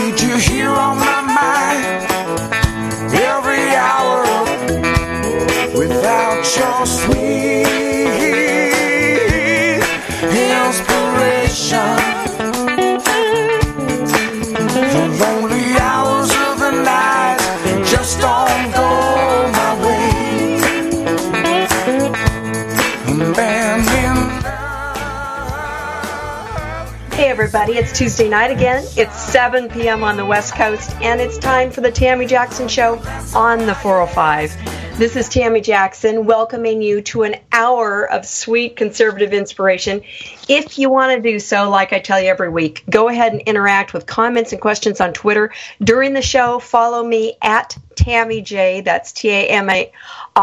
need you here on my mind every hour without your sweet inspiration. The lonely hours of the night just don't go my way. Hey everybody, it's Tuesday night again. It's 7 p.m. on the West Coast, and it's time for the Tammy Jackson Show on the 405. This is Tammy Jackson welcoming you to an hour of sweet conservative inspiration. If you want to do so, like I tell you every week, go ahead and interact with comments and questions on Twitter. During the show, follow me at Tammy J. That's TAMAIJ.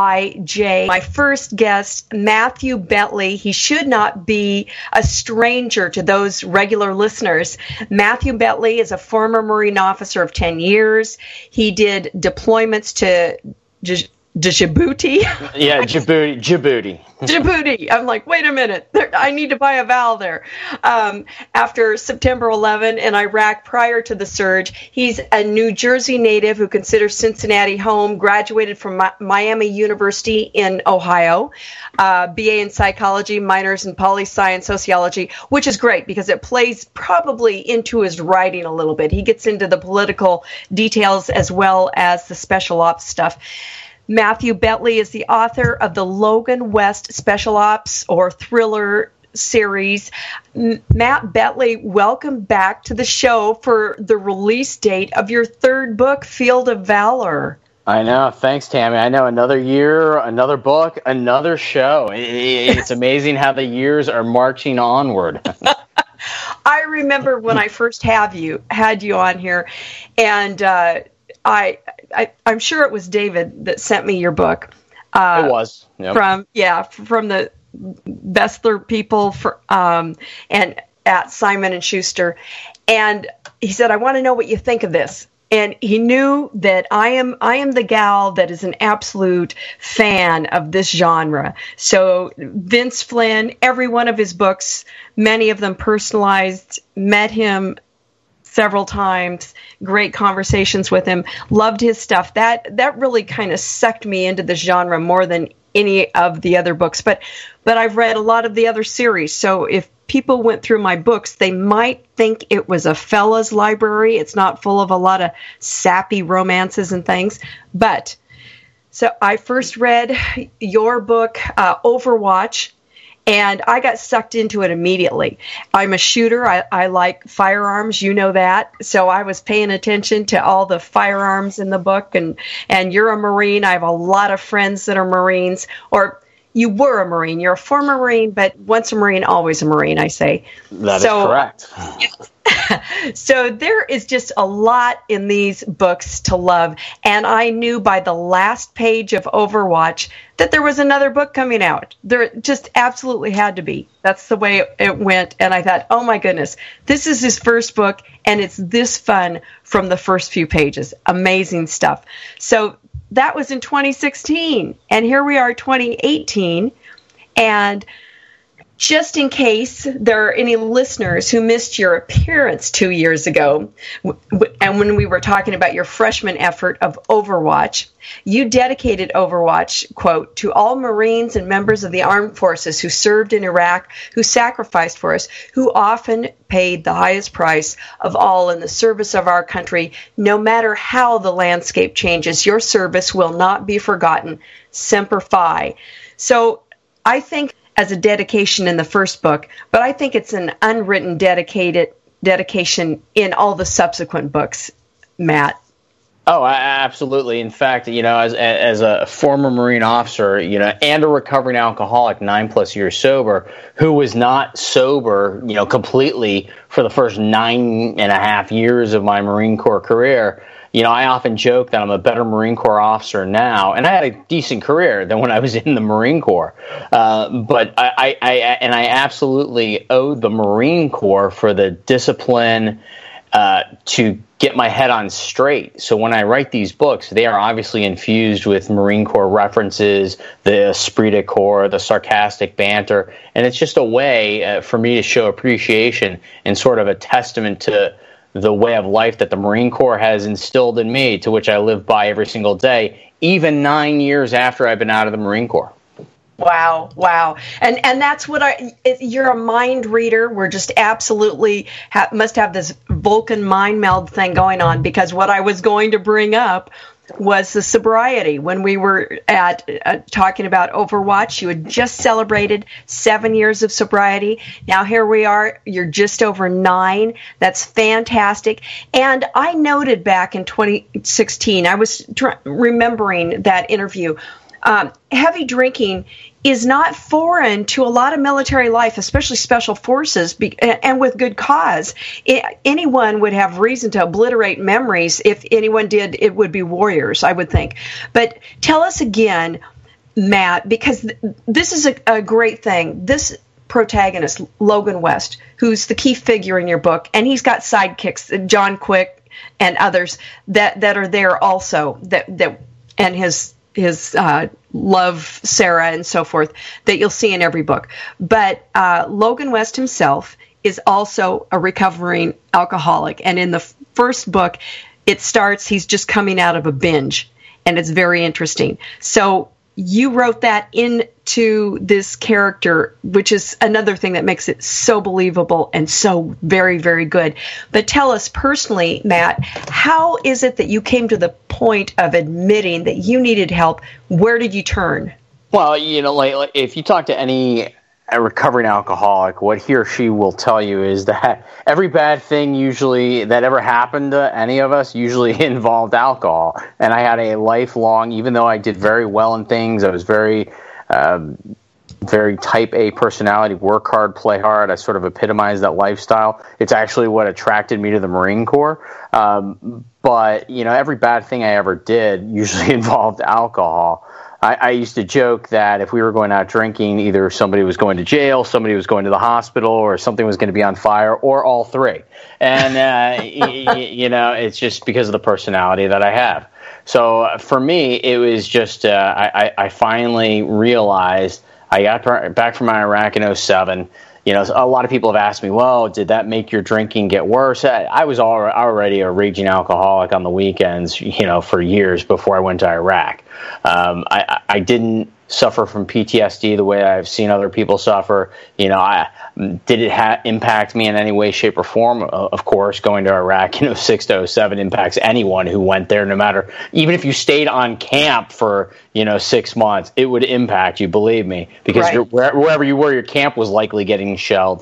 My first guest, Matthew Bentley. He should not be a stranger to those regular listeners. Matthew Bentley is a former Marine officer of 10 years. He did deployments to Djibouti. Yeah, Djibouti. Djibouti. I'm like, wait a minute. I need to buy a vowel there. After September 11 in Iraq prior to the surge, he's a New Jersey native who considers Cincinnati home, graduated from Miami University in Ohio, BA in psychology, minors in poli-sci and sociology, which is great because it plays probably into his writing a little bit. He gets into the political details as well as the special ops stuff. Matthew Bentley is the author of the Logan West Special Ops or Thriller series. Matt Bentley, welcome back to the show for the release date of your third book, Field of Valor. I know. Thanks, Tammy. I know. Another year, another book, another show. It's amazing how the years are marching onward. I remember when I first had you on here, and I'm sure it was David that sent me your book. It was. Yep. From the Bessler people and at Simon & Schuster. And he said, I want to know what you think of this. And he knew that I am the gal that is an absolute fan of this genre. So Vince Flynn, every one of his books, many of them personalized, met him several times, great conversations with him, loved his stuff. That really kind of sucked me into the genre more than any of the other books. But I've read a lot of the other series. So if people went through my books, they might think it was a fella's library. It's not full of a lot of sappy romances and things. But so I first read your book, Overwatch, and I got sucked into it immediately. I'm a shooter. I like firearms. You know that. So I was paying attention to all the firearms in the book. And you're a Marine. I have a lot of friends that are Marines. Or you were a Marine. You're a former Marine, but once a Marine, always a Marine, I say. That is correct. So there is just a lot in these books to love. And I knew by the last page of Overwatch that there was another book coming out. There just absolutely had to be. That's the way it went. And I thought, oh my goodness, this is his first book, and it's this fun from the first few pages. Amazing stuff. So that was in 2016. And here we are, 2018. And just in case there are any listeners who missed your appearance 2 years ago, and when we were talking about your freshman effort of Overwatch, you dedicated Overwatch, quote, to all Marines and members of the armed forces who served in Iraq, who sacrificed for us, who often paid the highest price of all in the service of our country. No matter how the landscape changes, your service will not be forgotten. Semper Fi. So I think as a dedication in the first book, but I think it's an unwritten dedication in all the subsequent books, Matt. Oh, absolutely. In fact, as a former Marine officer, and a recovering alcoholic, 9+ years sober, who was not sober, completely for the first 9.5 years of my Marine Corps career, I often joke that I'm a better Marine Corps officer now, and I had a decent career than when I was in the Marine Corps. But I absolutely owe the Marine Corps for the discipline to get my head on straight. So when I write these books, they are obviously infused with Marine Corps references, the esprit de corps, the sarcastic banter, and it's just a way for me to show appreciation and sort of a testament to the way of life that the Marine Corps has instilled in me, to which I live by every single day, even 9 years after I've been out of the Marine Corps. Wow. And that's what you're a mind reader. We're just absolutely must have this Vulcan mind meld thing going on, because what I was going to bring up was the sobriety. When we were talking about Overwatch, you had just celebrated 7 years of sobriety. Now here we are, you're just over 9. That's fantastic. And I noted back in 2016, I was remembering that interview, heavy drinking is not foreign to a lot of military life, especially special forces, and with good cause. Anyone would have reason to obliterate memories. If anyone did, it would be warriors, I would think. But tell us again, Matt, because this is a great thing. This protagonist, Logan West, who's the key figure in your book, and he's got sidekicks, John Quick and others that are there also, and his love, Sarah, and so forth, that you'll see in every book. But Logan West himself is also a recovering alcoholic. And in the first book, it starts, he's just coming out of a binge. And it's very interesting. So you wrote that into this character, which is another thing that makes it so believable and so very, very good. But tell us personally, Matt, how is it that you came to the point of admitting that you needed help? Where did you turn? Well, like if you talk to any recovering alcoholic, what he or she will tell you is that every bad thing usually that ever happened to any of us usually involved alcohol. And I had a lifelong, even though I did very well in things, I was very type A personality, work hard, play hard. I sort of epitomized that lifestyle. It's actually what attracted me to the Marine Corps. But, every bad thing I ever did usually involved alcohol. I used to joke that if we were going out drinking, either somebody was going to jail, somebody was going to the hospital, or something was going to be on fire, or all three. And, it's just because of the personality that I have. So for me, it was just I finally realized, I got back from Iraq in 2007. A lot of people have asked me, well, did that make your drinking get worse? I was already a raging alcoholic on the weekends, for years before I went to Iraq. I didn't suffer from PTSD the way I've seen other people suffer. Did it impact me in any way, shape, or form? Of course, going to Iraq, 06 to 07 impacts anyone who went there, no matter, even if you stayed on camp for, 6 months, it would impact you, believe me, because right. Wherever you were, your camp was likely getting shelled.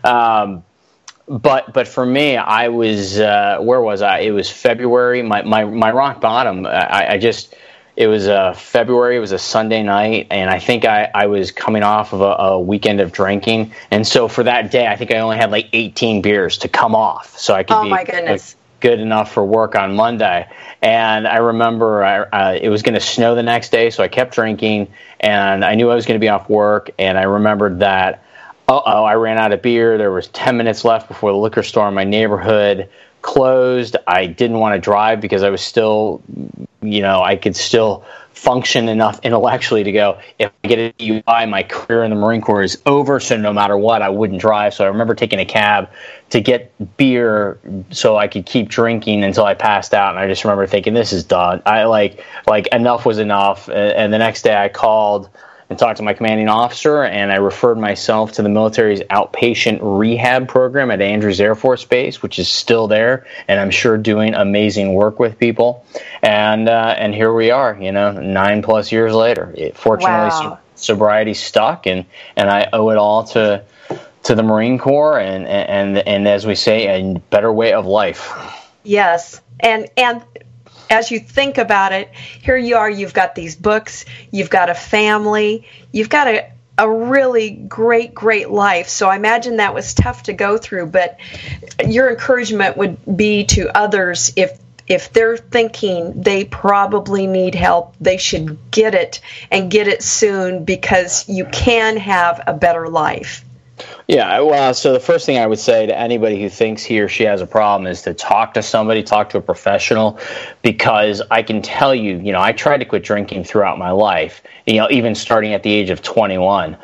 But for me, I was, where was I? It was February, my rock bottom. It was February. It was a Sunday night, and I think I was coming off of a weekend of drinking, and so for that day, I think I only had like 18 beers to come off, so I could be like, good enough for work on Monday. And I remember it was going to snow the next day, so I kept drinking, and I knew I was going to be off work, and I remembered that, I ran out of beer. There was 10 minutes left before the liquor store in my neighborhood closed. I didn't want to drive because I was still, I could still function enough intellectually to go, if I get a DUI, my career in the Marine Corps is over, so no matter what, I wouldn't drive. So I remember taking a cab to get beer so I could keep drinking until I passed out, and I just remember thinking, this is done. I like enough was enough, and the next day I called and talked to my commanding officer, and I referred myself to the military's outpatient rehab program at Andrews Air Force Base, which is still there, and I'm sure doing amazing work with people. And here we are, 9+ years later. Fortunately, wow. Sobriety stuck, and I owe it all to the Marine Corps, and as we say, a better way of life. Yes, and as you think about it, here you are, you've got these books, you've got a family, you've got a really great, great life. So I imagine that was tough to go through, but your encouragement would be to others, if they're thinking they probably need help, they should get it, and get it soon, because you can have a better life. Yeah, well, so the first thing I would say to anybody who thinks he or she has a problem is to talk to somebody, talk to a professional, because I can tell you, I tried to quit drinking throughout my life, even starting at the age of 21.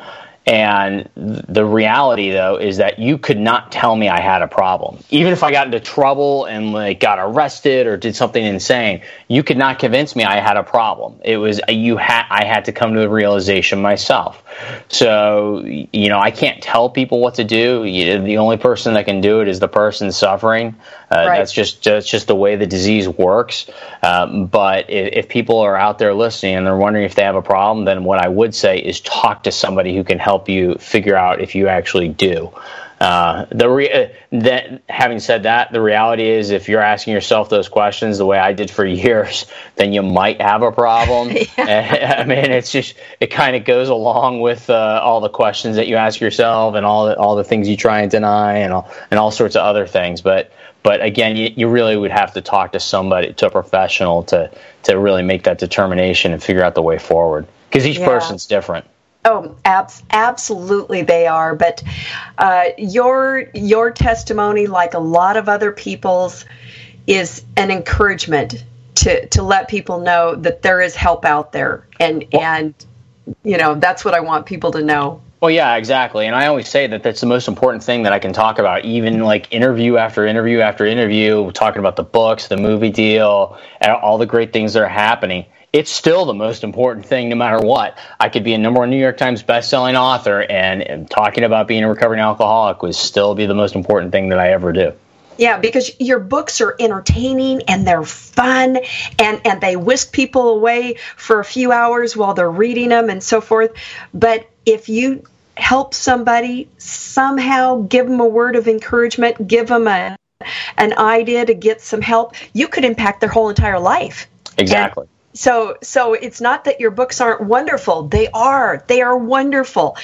And the reality, though, is that you could not tell me I had a problem. Even if I got into trouble and like got arrested or did something insane, you could not convince me I had a problem. It was I had to come to the realization myself. So, you know, I can't tell people what to do. The only person that can do it is the person suffering. Right. That's just the way the disease works. But if people are out there listening and they're wondering if they have a problem, then what I would say is talk to somebody who can help you figure out if you actually do. Having said that, the reality is if you're asking yourself those questions the way I did for years, then you might have a problem. Yeah. I mean, it kind of goes along with all the questions that you ask yourself and all the things you try and deny and all sorts of other things. But again, you really would have to talk to somebody, to a professional, to really make that determination and figure out the way forward, because each person's different. Oh, absolutely they are. But your testimony, like a lot of other people's, is an encouragement to let people know that there is help out there. And you know, that's what I want people to know. Well, yeah, exactly. And I always say that that's the most important thing that I can talk about, even like interview after interview after interview, talking about the books, the movie deal, and all the great things that are happening. It's still the most important thing no matter what. I could be a #1 New York Times bestselling author, and talking about being a recovering alcoholic would still be the most important thing that I ever do. Yeah, because your books are entertaining and they're fun, and they whisk people away for a few hours while they're reading them and so forth. But if you help somebody somehow, give them a word of encouragement, give them an idea to get some help, you could impact their whole entire life. Exactly. So it's not that your books aren't wonderful. They are wonderful.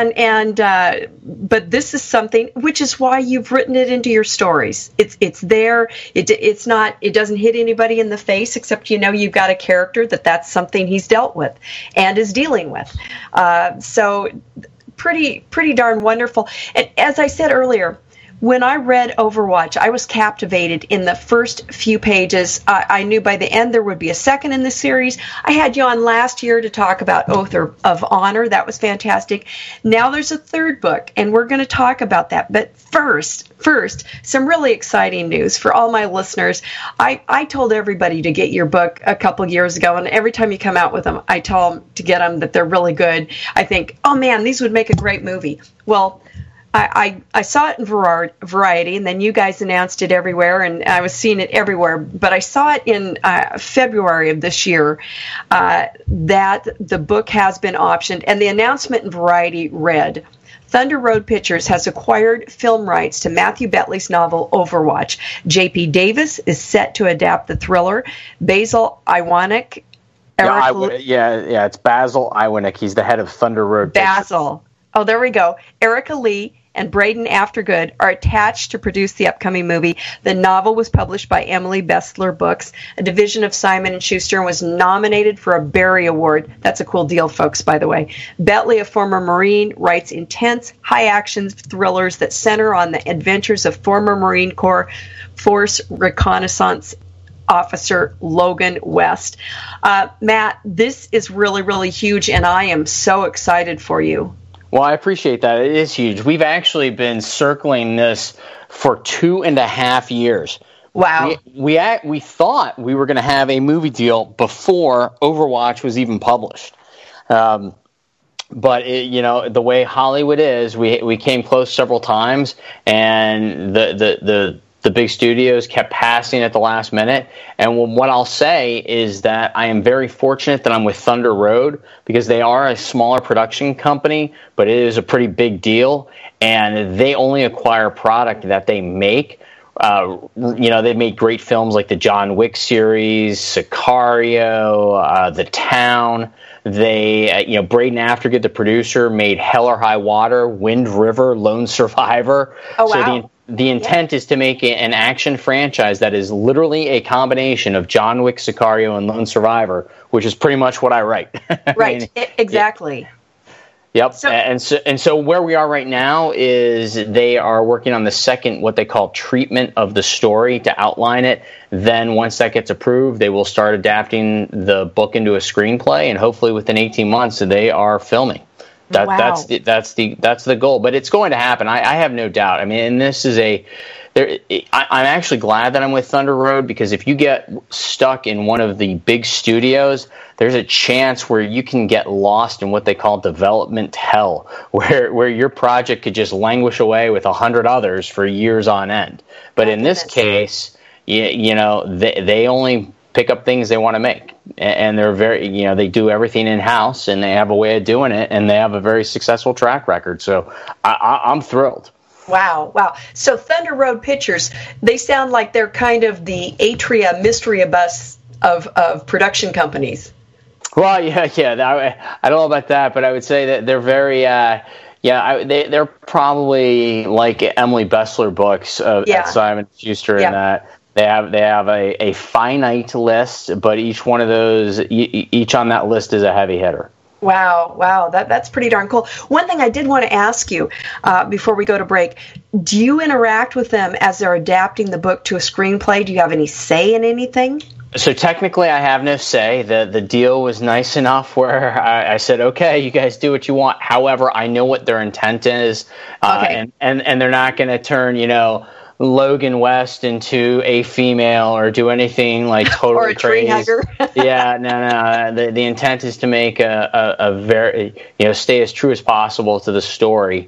But this is something, which is why you've written it into your stories. It's there. It doesn't hit anybody in the face, except, you know, you've got a character that's something he's dealt with and is dealing with. So pretty darn wonderful. And as I said earlier, when I read Overwatch, I was captivated in the first few pages. I knew by the end there would be a second in the series. I had you on last year to talk about Oath of Honor. That was fantastic. Now there's a third book, and we're going to talk about that. But first, some really exciting news for all my listeners. I told everybody to get your book a couple years ago, and every time you come out with them, I tell them to get them, that they're really good. I think, oh man, these would make a great movie. Well, I saw it in Variety, and then you guys announced it everywhere, and I was seeing it everywhere. But I saw it in February of this year that the book has been optioned, and the announcement in Variety read, Thunder Road Pictures has acquired film rights to Matthew Betley's novel Overwatch. J.P. Davis is set to adapt the thriller. Basil Iwanek. It's Basil Iwanek. He's the head of Thunder Road Pictures. Basil. Oh, there we go. Erica Lee and Braden Aftergood are attached to produce the upcoming movie. The novel was published by Emily Bestler Books, a division of Simon & Schuster, and was nominated for a Barry Award. That's a cool deal, folks, by the way. Betley, a former Marine, writes intense, high-action thrillers that center on the adventures of former Marine Corps Force Reconnaissance Officer Logan West. Matt, this is really, really huge, and I am so excited for you. Well, I appreciate that. It is huge. We've actually been circling this for 2.5 years. Wow. We thought we were going to have a movie deal before Overwatch was even published. But the way Hollywood is, we came close several times, and the big studios kept passing at the last minute. And what I'll say is that I am very fortunate that I'm with Thunder Road, because they are a smaller production company, but it is a pretty big deal. And they only acquire product that they make. They made great films like the John Wick series, Sicario, The Town. They, Braden Aftergood, the producer, made Hell or High Water, Wind River, Lone Survivor. Oh, wow. So the intent is to make an action franchise that is literally a combination of John Wick, Sicario, and Lone Survivor, which is pretty much what I write. Right, exactly. Yep. So where we are right now is they are working on the second, what they call treatment of the story, to outline it. Then once that gets approved, they will start adapting the book into a screenplay, and hopefully within 18 months they are filming. That's the goal. But it's going to happen. I have no doubt. I mean, and this is I'm actually glad that I'm with Thunder Road, because if you get stuck in one of the big studios, there's a chance where you can get lost in what they call development hell, where your project could just languish away with 100 others for years on end. But in this case, they only pick up things they want to make, and they're very, they do everything in house, and they have a way of doing it, and they have a very successful track record. So I'm thrilled. Wow. So Thunder Road Pictures, they sound like they're kind of the Atria mystery bus of production companies. Well, yeah. I don't know about that, but I would say that they're very, they're probably like Emily Bessler books at Simon & Schuster in that they have a finite list, but each one of those, each on that list is a heavy hitter. Wow, that's pretty darn cool. One thing I did want to ask you before we go to break, do you interact with them as they're adapting the book to a screenplay? Do you have any say in anything? So technically I have no say. The deal was nice enough where I said, okay, you guys do what you want. However, I know what their intent is, and they're not going to turn, Logan West into a female or do anything like totally or a crazy. Tree hugger. Yeah, no. The intent is to make a very, stay as true as possible to the story,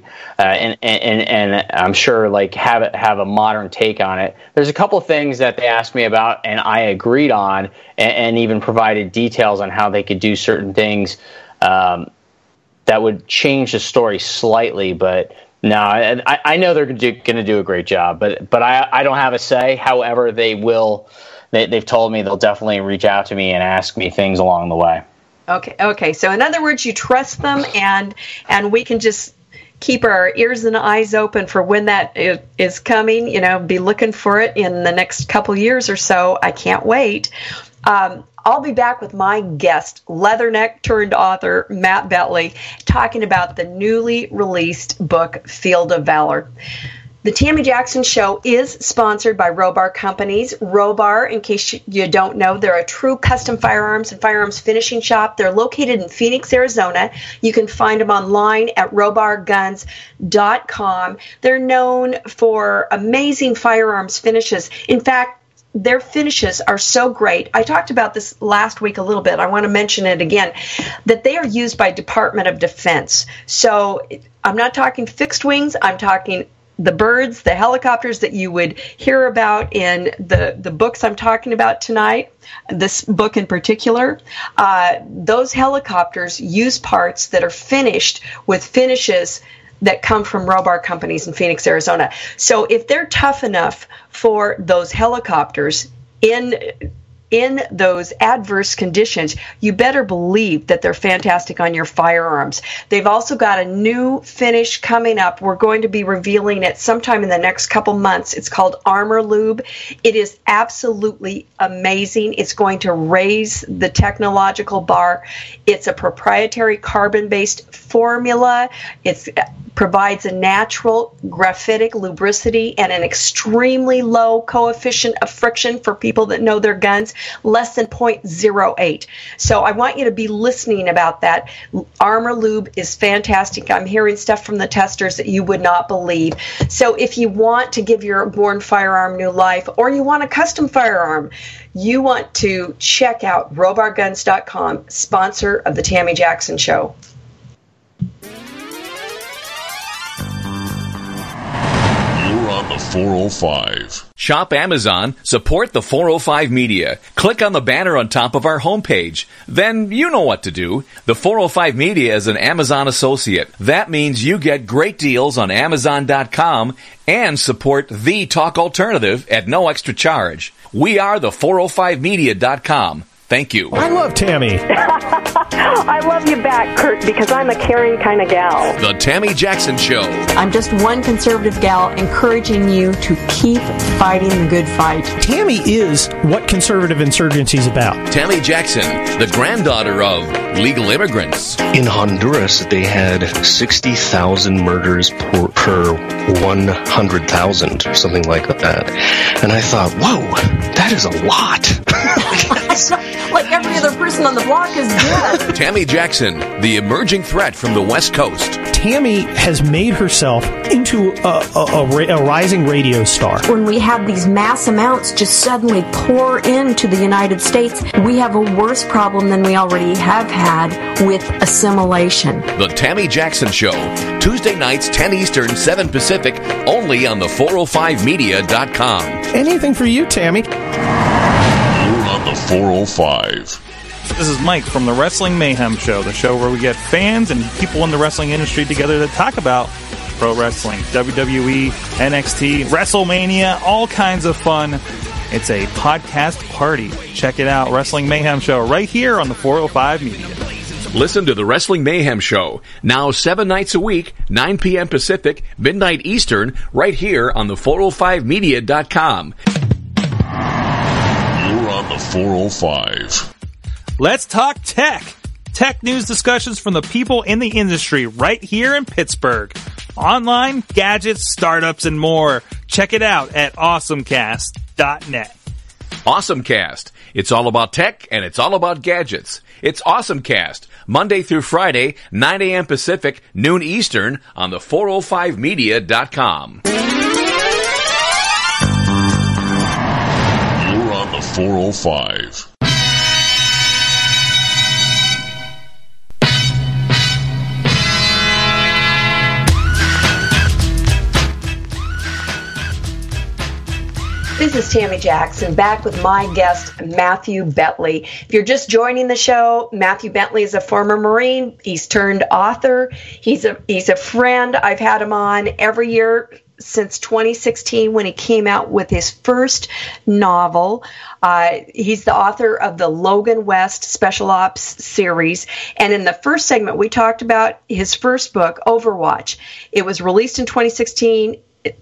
and I'm sure have a modern take on it. There's a couple of things that they asked me about, and I agreed on, and even provided details on how they could do certain things that would change the story slightly, but. No, I know they're going to do a great job, but I don't have a say. However, they will. They've told me they'll definitely reach out to me and ask me things along the way. Okay. So in other words, you trust them, and we can just keep our ears and eyes open for when that is coming. Be looking for it in the next couple years or so. I can't wait. I'll be back with my guest, Leatherneck turned author Matt Bettley, talking about the newly released book, Field of Valor. The Tammy Jackson Show is sponsored by Robar Companies. Robar, in case you don't know, they're a true custom firearms and firearms finishing shop. They're located in Phoenix, Arizona. You can find them online at robarguns.com. They're known for amazing firearms finishes. In fact, their finishes are so great. I talked about this last week a little bit. I want to mention it again, that they are used by Department of Defense. So I'm not talking fixed wings. I'm talking the birds, the helicopters that you would hear about in the books I'm talking about tonight, this book in particular. Those helicopters use parts that are finished with finishes that come from Robar Companies in Phoenix, Arizona. So if they're tough enough for those helicopters in those adverse conditions, you better believe that they're fantastic on your firearms. They've also got a new finish coming up. We're going to be revealing it sometime in the next couple months. It's called Armor Lube. It is absolutely amazing. It's going to raise the technological bar. It's a proprietary carbon-based formula. It provides a natural graphitic lubricity and an extremely low coefficient of friction for people that know their guns, less than 0.08. So I want you to be listening about that. Armor Lube is fantastic. I'm hearing stuff from the testers that you would not believe. So if you want to give your born firearm new life, or you want a custom firearm, you want to check out robarguns.com, sponsor of the Tammy Jackson Show. On the 405. Shop Amazon, support the 405 Media. Click on the banner on top of our homepage. Then you know what to do. The 405 Media is an Amazon associate. That means you get great deals on Amazon.com and support the talk alternative at no extra charge. We are the 405media.com. Thank you. I love Tammy. I love you back, Kurt, because I'm a caring kind of gal. The Tammy Jackson Show. I'm just one conservative gal encouraging you to keep fighting the good fight. Tammy is what conservative insurgency is about. Tammy Jackson, the granddaughter of legal immigrants. In Honduras, they had 60,000 murders per 100,000 or something like that. And I thought, whoa, that is a lot. Like every other person on the block is dead. Tammy Jackson, the emerging threat from the West Coast. Tammy has made herself into a rising radio star. When we have these mass amounts just suddenly pour into the United States, we have a worse problem than we already have had with assimilation. The Tammy Jackson Show, Tuesday nights, 10 Eastern, 7 Pacific, only on the 405media.com. Anything for you, Tammy. You're on the 405. This is Mike from the Wrestling Mayhem Show, the show where we get fans and people in the wrestling industry together to talk about pro wrestling, WWE, NXT, WrestleMania, all kinds of fun. It's a podcast party. Check it out, Wrestling Mayhem Show, right here on the 405 Media. Listen to the Wrestling Mayhem Show, now 7 nights a week, 9 p.m. Pacific, midnight Eastern, right here on the 405media.com. You're on the 405. Let's talk tech. Tech news discussions from the people in the industry right here in Pittsburgh. Online, gadgets, startups, and more. Check it out at awesomecast.net. Awesomecast. It's all about tech and it's all about gadgets. It's Awesomecast, Monday through Friday, 9 a.m. Pacific, noon Eastern, on the 405media.com. You're on the 405. This is Tammy Jackson, back with my guest, Matthew Bentley. If you're just joining the show, Matthew Bentley is a former Marine. He's turned author. He's a friend. I've had him on every year since 2016 when he came out with his first novel. He's the author of the Logan West Special Ops series. And in the first segment, we talked about his first book, Overwatch. It was released in 2016.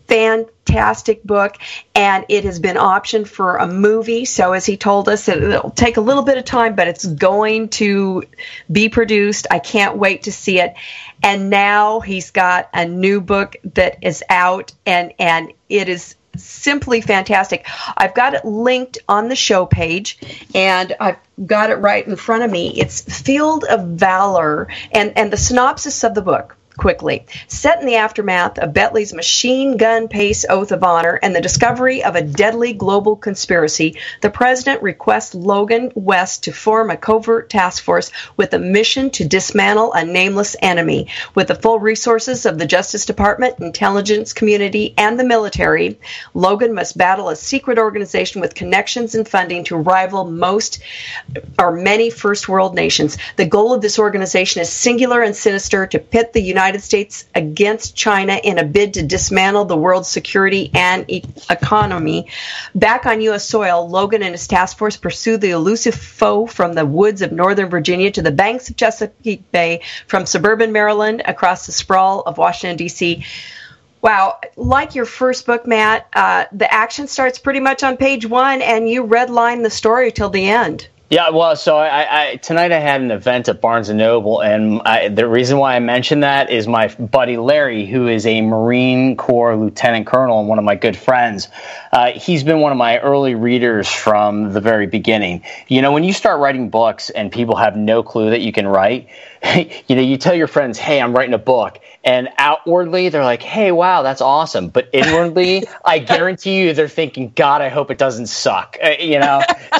Fantastic book, and it has been optioned for a movie. So as he told us, it'll take a little bit of time, but it's going to be produced. I can't wait to see it. And now he's got a new book that is out, and it is simply fantastic. I've got it linked on the show page, and I've got it right in front of me. It's Field of Valor, and the synopsis of the book. Quickly. Set in the aftermath of Bentley's machine gun pace oath of honor and the discovery of a deadly global conspiracy, the president requests Logan West to form a covert task force with a mission to dismantle a nameless enemy. With the full resources of the Justice Department, intelligence community, and the military, Logan must battle a secret organization with connections and funding to rival most or many first world nations. The goal of this organization is singular and sinister: to pit the United States against China in a bid to dismantle the world's security and economy. Back on U.S. soil, Logan and his task force pursue the elusive foe from the woods of Northern Virginia to the banks of Chesapeake Bay, from suburban Maryland across the sprawl of Washington, D.C. Wow. Like your first book, Matt, the action starts pretty much on page 1, and you redline the story till the end. Yeah, well, so I tonight I had an event at Barnes & Noble, and the reason why I mentioned that is my buddy Larry, who is a Marine Corps lieutenant colonel and one of my good friends. He's been one of my early readers from the very beginning. You know, when you start writing books and people have no clue that you can write, you know, you tell your friends, hey, I'm writing a book. And outwardly, they're like, hey, wow, that's awesome. But inwardly, I guarantee you they're thinking, God, I hope it doesn't suck. You know,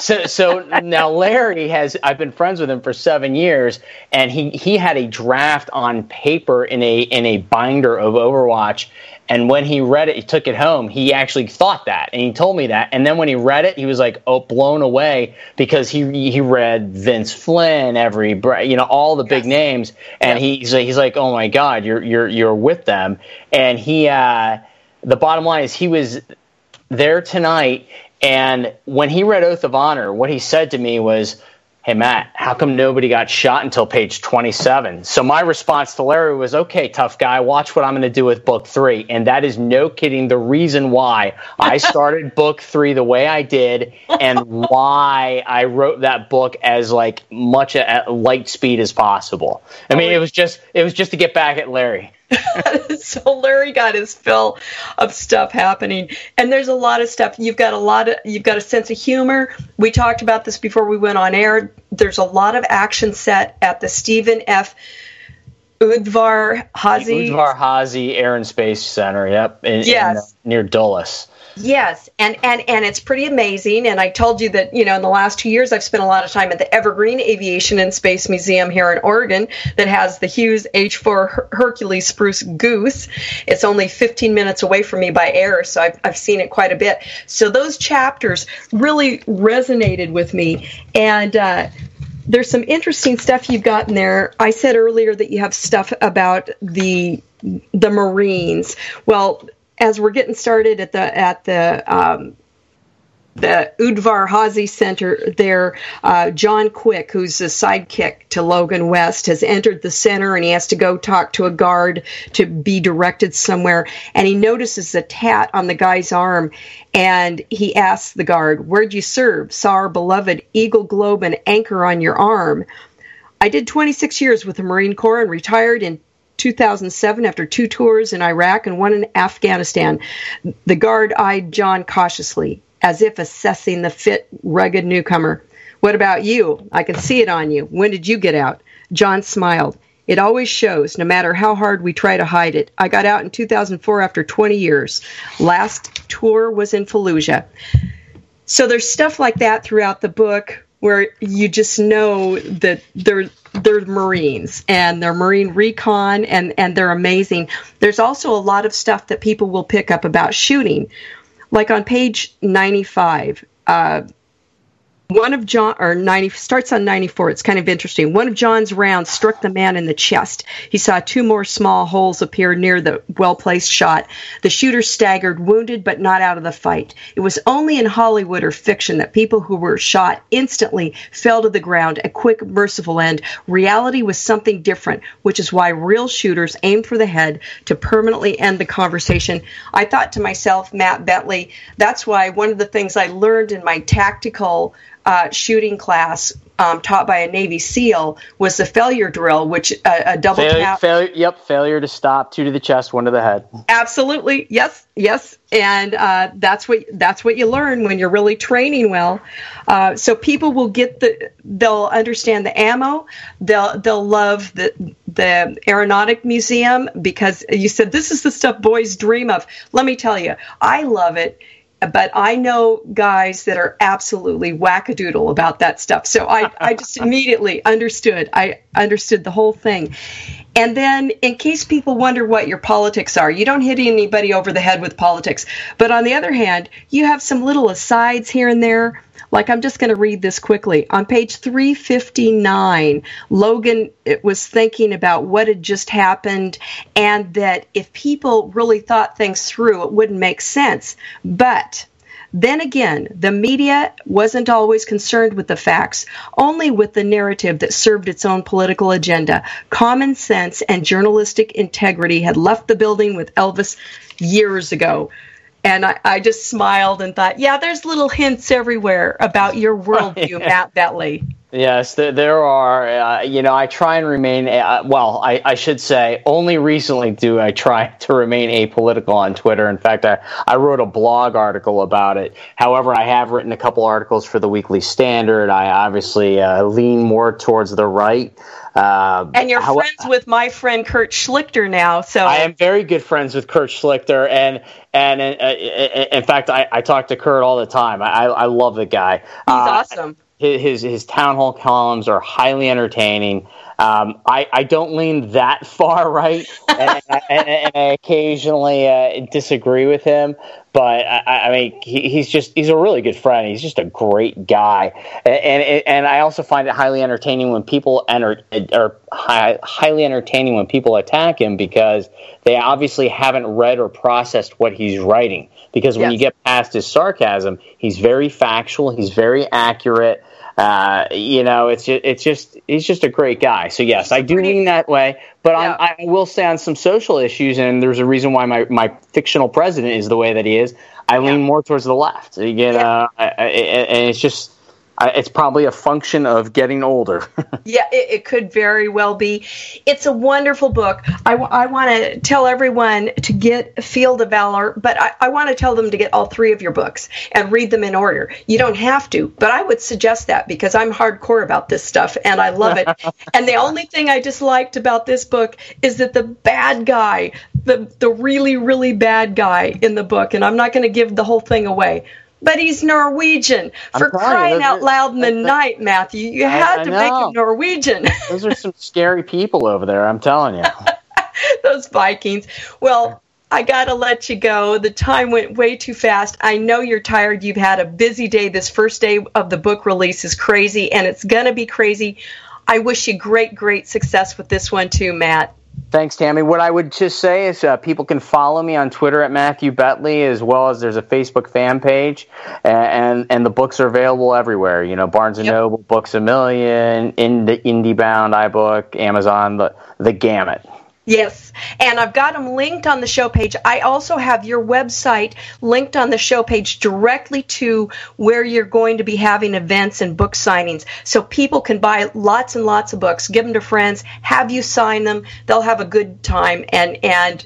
so now Larry I've been friends with him for 7 years, and he had a draft on paper in a binder of Overwatch. And when he read it, he took it home. He actually thought that, and he told me that. And then when he read it, he was like, "Oh, blown away," because he read Vince Flynn, all the big names, and he's like, "Oh my God, you're with them." And the bottom line is he was there tonight, and when he read Oath of Honor, what he said to me was, hey, Matt, how come nobody got shot until page 27? So my response to Larry was, okay, tough guy, watch what I'm going to do with book 3. And that is no kidding the reason why I started book 3 the way I did, and why I wrote that book as much at light speed as possible. I mean, it was just to get back at Larry. So Larry got his fill of stuff happening, and there's a lot of stuff. You've got a sense of humor. We talked about this before we went on air. There's a lot of action set at the Stephen F. Udvar Hazy Air and Space Center. Yep. Yes. Near Dulles. Yes, and it's pretty amazing. And I told you that, in the last 2 years, I've spent a lot of time at the Evergreen Aviation and Space Museum here in Oregon that has the Hughes H-4 Hercules spruce goose. It's only 15 minutes away from me by air, so I've seen it quite a bit. So those chapters really resonated with me. And there's some interesting stuff you've got in there. I said earlier that you have stuff about the Marines. Well, as we're getting started at the Udvar Hazy Center there, John Quick, who's the sidekick to Logan West, has entered the center, and he has to go talk to a guard to be directed somewhere. And he notices a tat on the guy's arm, and he asks the guard, "Where'd you serve? Saw our beloved Eagle Globe and anchor on your arm." "I did 26 years with the Marine Corps and retired in 2007 after 2 tours in Iraq and 1 in Afghanistan." The guard eyed John cautiously, as if assessing the fit, rugged newcomer. "What about you? I can see it on you. When did you get out?" John smiled. "It always shows, no matter how hard we try to hide it. I got out in 2004 after 20 years. Last tour was in Fallujah." So there's stuff like that throughout the book where you just know that they're Marines and they're Marine recon and they're amazing. There's also a lot of stuff that people will pick up about shooting. Like on page 95, starts on 94. It's kind of interesting. One of John's rounds struck the man in the chest. He saw 2 more small holes appear near the well-placed shot. The shooter staggered, wounded but not out of the fight. It was only in Hollywood or fiction that people who were shot instantly fell to the ground, a quick, merciful end. Reality was something different, which is why real shooters aim for the head to permanently end the conversation. I thought to myself, Matt Bentley, that's why one of the things I learned in my tactical shooting class taught by a Navy SEAL was the failure drill, which a double tap. Failure to stop, 2 to the chest, 1 to the head. Absolutely, yes, and that's what you learn when you're really training well. So people will they'll understand the ammo. They'll love the aeronautic museum, because you said this is the stuff boys dream of. Let me tell you, I love it. But I know guys that are absolutely wackadoodle about that stuff. So I just immediately understood. I understood the whole thing. And then, in case people wonder what your politics are, you don't hit anybody over the head with politics. But on the other hand, you have some little asides here and there. Like, I'm just going to read this quickly. On page 359, Logan was thinking about what had just happened, and that if people really thought things through, it wouldn't make sense. But then again, the media wasn't always concerned with the facts, only with the narrative that served its own political agenda. Common sense and journalistic integrity had left the building with Elvis years ago. And I just smiled and thought, yeah, there's little hints everywhere about your worldview, Matt Bentley. Yes, there are. I try and remain, I should say, only recently do I try to remain apolitical on Twitter. In fact, I wrote a blog article about it. However, I have written a couple articles for the Weekly Standard. I obviously lean more towards the right. And you're friends with my friend Kurt Schlichter now. So I am very good friends with Kurt Schlichter, and in fact, I talk to Kurt all the time. I love the guy. He's awesome. His town hall columns are highly entertaining. I don't lean that far right, and I occasionally disagree with him. But I mean, he's a really good friend. He's just a great guy, and I also find it highly entertaining when people highly entertaining when people attack him, because they obviously haven't read or processed what he's writing. Because when you get past his sarcasm, he's very factual. He's very accurate. He's just a great guy. So yes, I do lean that way, but I will say on some social issues, and there's a reason why my fictional president is the way that he is. I lean more towards the left, and it's just, It's probably a function of getting older. Yeah, it could very well be. It's a wonderful book. I want to tell everyone to get Field of Valor, but I want to tell them to get all 3 of your books and read them in order. You don't have to, but I would suggest that because I'm hardcore about this stuff and I love it. And the only thing I disliked about this book is that the bad guy, the really, really bad guy in the book, and I'm not going to give the whole thing away, but he's Norwegian. For crying out loud in the night, Matthew. You had to make him Norwegian. Those are some scary people over there, I'm telling you. Those Vikings. Well, I got to let you go. The time went way too fast. I know you're tired. You've had a busy day. This first day of the book release is crazy, and it's going to be crazy. I wish you great, great success with this one too, Matt. Thanks, Tammy. What I would just say is people can follow me on Twitter at Matthew Betley, as well as there's a Facebook fan page, and the books are available everywhere. You know, Barnes & Noble, Books A Million, IndieBound, iBook, Amazon, the gamut. Yes, and I've got them linked on the show page. I also have your website linked on the show page directly to where you're going to be having events and book signings. So people can buy lots and lots of books, give them to friends, have you sign them. They'll have a good time. And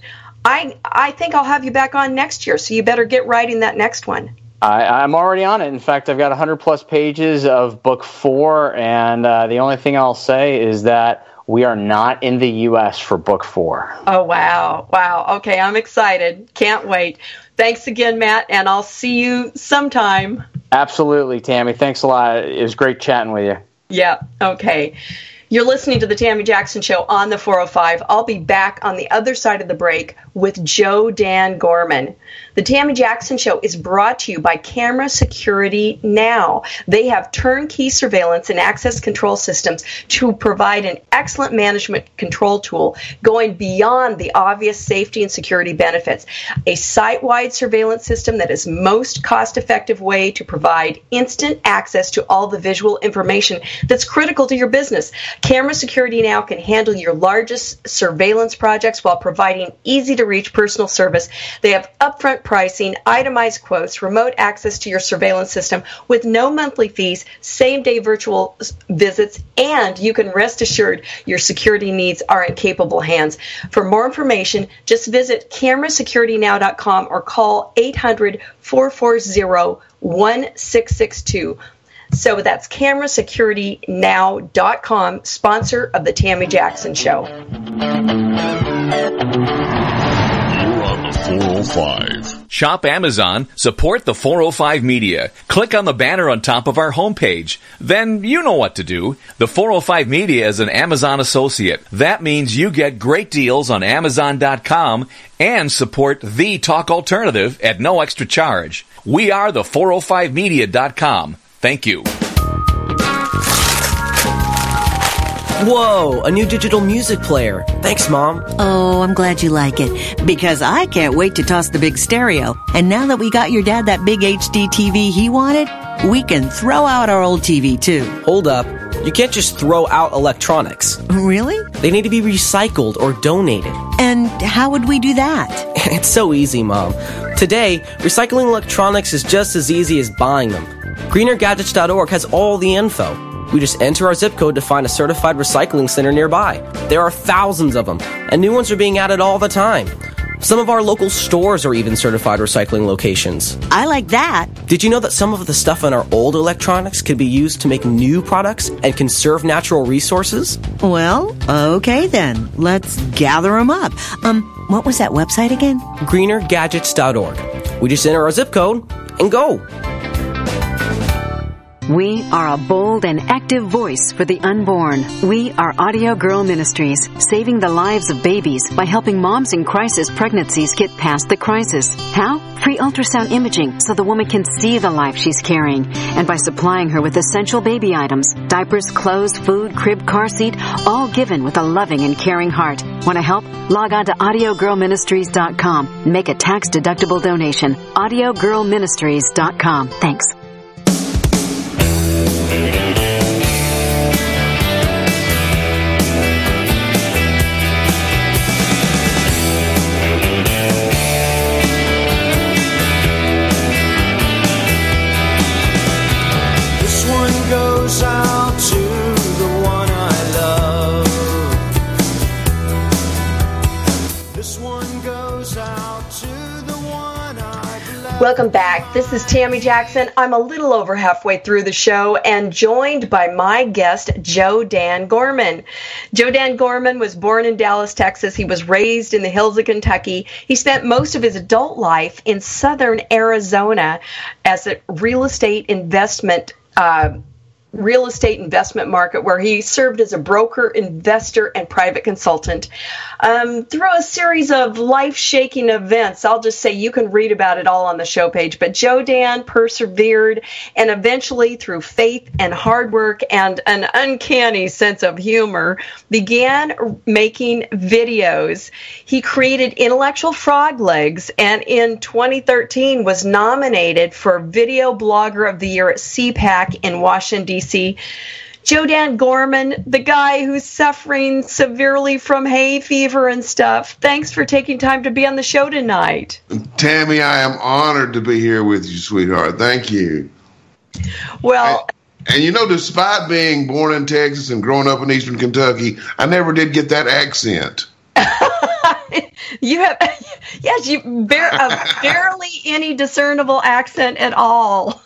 I think I'll have you back on next year, so you better get writing that next one. I'm already on it. In fact, I've got 100-plus pages of book 4, and the only thing I'll say is that we are not in the U.S. for book 4. Oh, wow. Wow. Okay, I'm excited. Can't wait. Thanks again, Matt, and I'll see you sometime. Absolutely, Tammy. Thanks a lot. It was great chatting with you. Yeah, okay. You're listening to the Tammy Jackson Show on the 405. I'll be back on the other side of the break with Joe Dan Gorman. The Tammy Jackson Show is brought to you by Camera Security Now. They have turnkey surveillance and access control systems to provide an excellent management control tool going beyond the obvious safety and security benefits. A site-wide surveillance system that is most cost-effective way to provide instant access to all the visual information that's critical to your business. Camera Security Now can handle your largest surveillance projects while providing easy-to-reach personal service. They have upfront pricing, itemized quotes, remote access to your surveillance system with no monthly fees, same-day virtual visits, and you can rest assured your security needs are in capable hands. For more information, just visit camerasecuritynow.com or call 800-440-1662. So that's camerasecuritynow.com, sponsor of the Tammy Jackson Show. You're on the 405. Shop Amazon, support the 405 Media. Click on the banner on top of our homepage. Then you know what to do. The 405 Media is an Amazon associate. That means you get great deals on Amazon.com and support the talk alternative at no extra charge. We are the 405media.com. Thank you. Whoa, a new digital music player. Thanks, Mom. Oh, I'm glad you like it, because I can't wait to toss the big stereo. And now that we got your dad that big HD TV he wanted, we can throw out our old TV, too. Hold up. You can't just throw out electronics. Really? They need to be recycled or donated. And how would we do that? It's so easy, Mom. Today, recycling electronics is just as easy as buying them. GreenerGadgets.org has all the info. We just enter our zip code to find a certified recycling center nearby. There are thousands of them, and new ones are being added all the time. Some of our local stores are even certified recycling locations. I like that. Did you know that some of the stuff in our old electronics could be used to make new products and conserve natural resources? Well, okay then. Let's gather them up. What was that website again? GreenerGadgets.org. We just enter our zip code and go. We are a bold and active voice for the unborn. We are Audio Girl Ministries, saving the lives of babies by helping moms in crisis pregnancies get past the crisis. How? Free ultrasound imaging so the woman can see the life she's carrying, and by supplying her with essential baby items, diapers, clothes, food, crib, car seat, all given with a loving and caring heart. Want to help? Log on to AudioGirlMinistries.com and make a tax-deductible donation. AudioGirlMinistries.com. Thanks. goes out to the one I love. This one goes out to the one I love. Welcome back. This is Tammy Jackson. I'm a little over halfway through the show and joined by my guest, Joe Dan Gorman. Joe Dan Gorman was born in Dallas, Texas. He was raised in the hills of Kentucky. He spent most of his adult life in southern Arizona as a real estate investment market, where he served as a broker, investor, and private consultant. Through a series of life-shaking events, I'll just say you can read about it all on the show page, but Joe Dan persevered, and eventually, through faith and hard work and an uncanny sense of humor, began making videos. He created Intellectual Frog Legs, and in 2013 was nominated for Video Blogger of the Year at CPAC in Washington, D.C. Joe Dan Gorman, the guy who's suffering severely from hay fever and stuff. Thanks for taking time to be on the show tonight. Tammy, I am honored to be here with you, sweetheart. Thank you. Well, and you know, despite being born in Texas and growing up in Eastern Kentucky, I never did get that accent. You have, yes, you barely any discernible accent at all.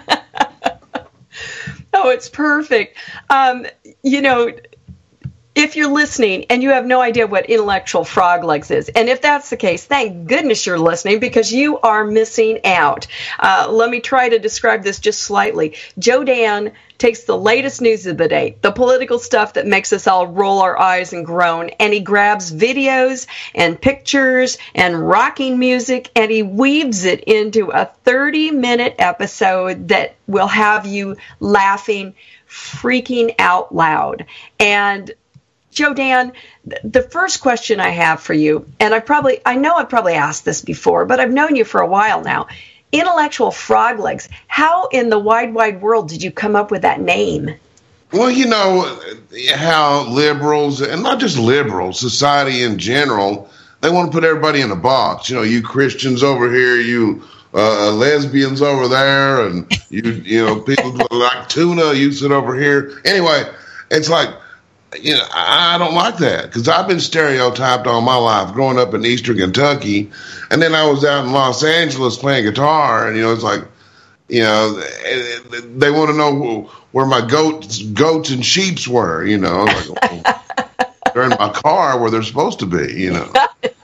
Oh, it's perfect. You know, if you're listening and you have no idea what Intellectual Frog Legs is, and if that's the case, thank goodness you're listening, because you are missing out. Let me try to describe this just slightly. Joe Dan takes the latest news of the day, the political stuff that makes us all roll our eyes and groan, and he grabs videos and pictures and rocking music, and he weaves it into a 30-minute episode that will have you laughing, freaking out loud. And Joe Dan, the first question I have for you, and I know I've probably asked this before, but I've known you for a while now. Intellectual Frog Legs. How in the wide world did you come up with that name? Well, you know how liberals, and not just liberals, society in general, they want to put everybody in a box. You know, you Christians over here, you lesbians over there, and you know, people like tuna, you sit over here. Anyway, it's like, you know, I don't like that, because I've been stereotyped all my life growing up in Eastern Kentucky, and then I was out in Los Angeles playing guitar, and, you know, it's like, you know, they want to know where my goats and sheeps were, you know. Like, they're in my car where they're supposed to be, you know.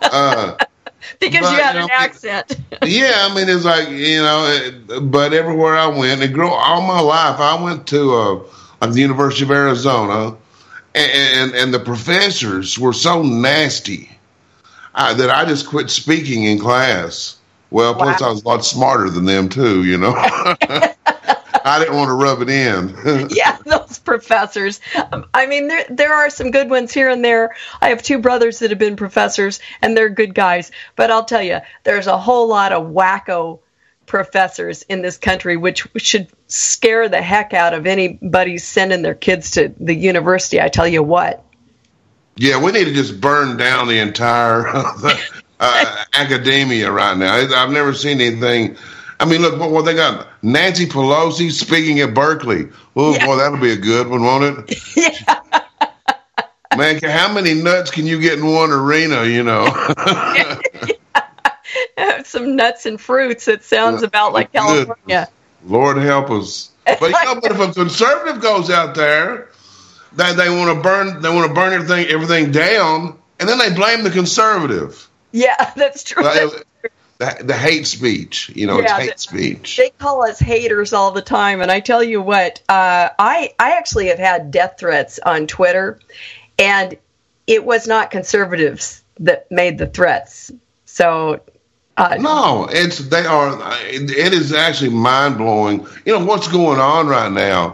Because you had an accent. Yeah, I mean, it's like, you know, but everywhere I went, all my life, I went to like the University of Arizona, and the professors were so nasty that I just quit speaking in class. Well, plus I was a lot smarter than them too, you know. I didn't want to rub it in. Yeah, those professors. I mean, there are some good ones here and there. I have two brothers that have been professors, and they're good guys. But I'll tell you, there's a whole lot of wacko professors in this country, which should scare the heck out of anybody sending their kids to the university. I tell you what. Yeah, we need to just burn down the entire academia right now. I've never seen anything. I mean, look, well, they got Nancy Pelosi speaking at Berkeley. Oh, yeah. Boy, that'll be a good one, won't it? Yeah. Man, how many nuts can you get in one arena, you know? Some nuts and fruits. It sounds about like California. Lord help us. But, you know, but if a conservative goes out there, they want to burn everything down, and then they blame the conservative. Yeah, that's true. The hate speech, you know, it's hate speech. They call us haters all the time, and I tell you what, I actually have had death threats on Twitter, and it was not conservatives that made the threats. So no, it is actually mind blowing. You know what's going on right now.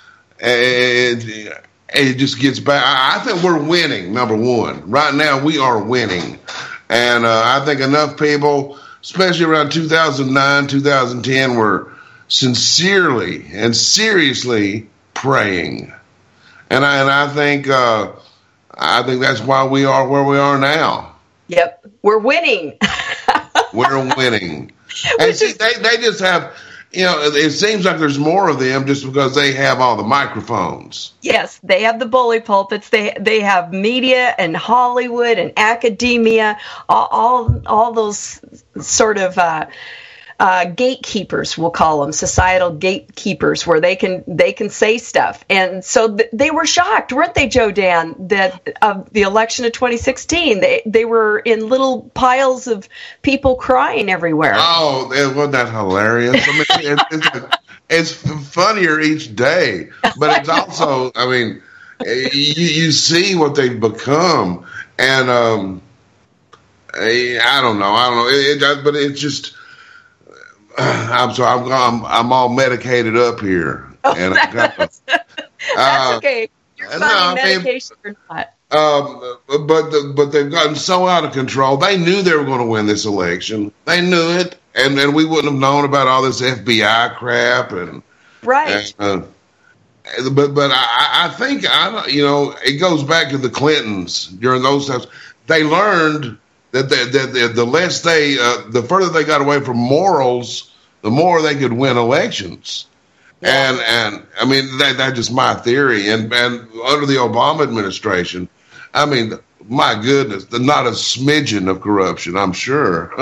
It just gets back. I think we're winning. Number one, right now we are winning, and I think enough people, especially around 2009, 2010, were sincerely and seriously praying, and I think that's why we are where we are now. Yep, we're winning. We're winning. And see, they just have, it seems like there's more of them just because they have all the microphones. Yes, they have the bully pulpits. They have media and Hollywood and academia, all those sort of gatekeepers, we'll call them, societal gatekeepers, where they can say stuff. And so they were shocked, weren't they, Joe Dan, that of the election of 2016, they were in little piles of people crying everywhere. Oh, wasn't that hilarious? I mean, it's funnier each day, but it's also, I mean, you see what they've become, and I don't know, but it's just. I'm sorry. I'm all medicated up here, and that's okay. You're finding medication or not. But they've gotten so out of control. They knew they were going to win this election. They knew it, and we wouldn't have known about all this FBI crap and right. But I think it goes back to the Clintons during those times. They learned. That the less the further they got away from morals, the more they could win elections. Yeah. And I mean, that's just my theory. And under the Obama administration, I mean, my goodness, not a smidgen of corruption, I'm sure.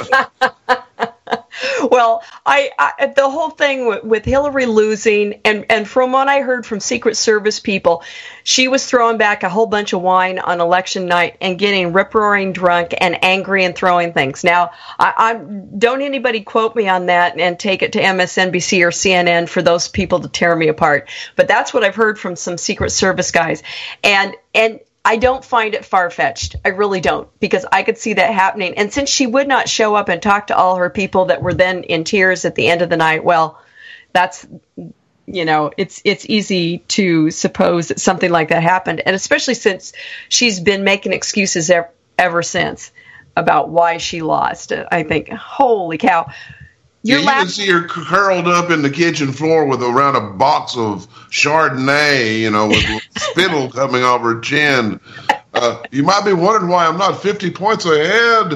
Well, I the whole thing with Hillary losing, and from what I heard from Secret Service people, she was throwing back a whole bunch of wine on election night and getting rip-roaring drunk and angry and throwing things. Now, I don't anybody quote me on that and take it to MSNBC or CNN for those people to tear me apart. But that's what I've heard from some Secret Service guys. And I don't find it far-fetched. I really don't, because I could see that happening. And since she would not show up and talk to all her people that were then in tears at the end of the night, well, that's, it's easy to suppose that something like that happened. And especially since she's been making excuses ever since about why she lost. I think, holy cow. You can see her curled up in the kitchen floor around a box of Chardonnay, with spittle coming off her chin. You might be wondering why I'm not 50 points ahead.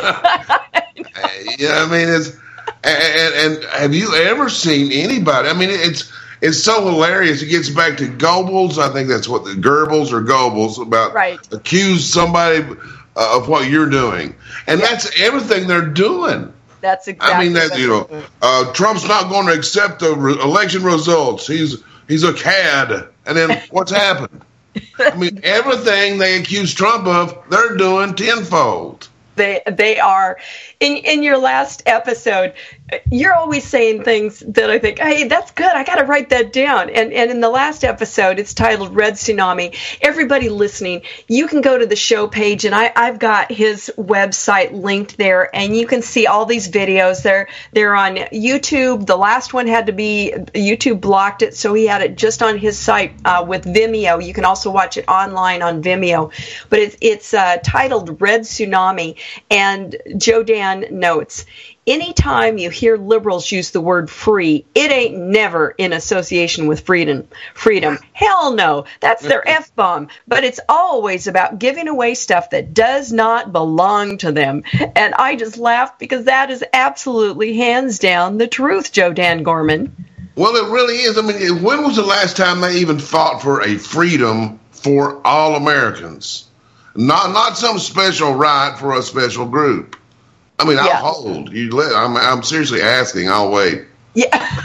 I mean, and have you ever seen anybody? I mean, it's so hilarious. It gets back to Goebbels. I think that's what the Goebbels or Goebbels about. Right. Accuse somebody of what you're doing, and that's everything they're doing. That's exactly. I mean, Trump's not going to accept the election results. He's a cad. And then what's happened? I mean, everything they accuse Trump of, they're doing tenfold. They are. In your last episode, you're always saying things that I think, hey, that's good. I got to write that down. And in the last episode, it's titled Red Tsunami. Everybody listening, you can go to the show page, and I've got his website linked there, and you can see all these videos. They're on YouTube. The last one had to be, YouTube blocked it, so he had it just on his site with Vimeo. You can also watch it online on Vimeo. But it's titled Red Tsunami. And Joe Dan notes, anytime you hear liberals use the word free, it ain't never in association with freedom. Hell no, that's their F-bomb. But it's always about giving away stuff that does not belong to them. And I just laughed because that is absolutely hands down the truth, Joe Dan Gorman. Well, it really is. I mean, when was the last time they even fought for a freedom for all Americans? Not some special right for a special group. I mean, I'll hold. I'm seriously asking. I'll wait. Yeah.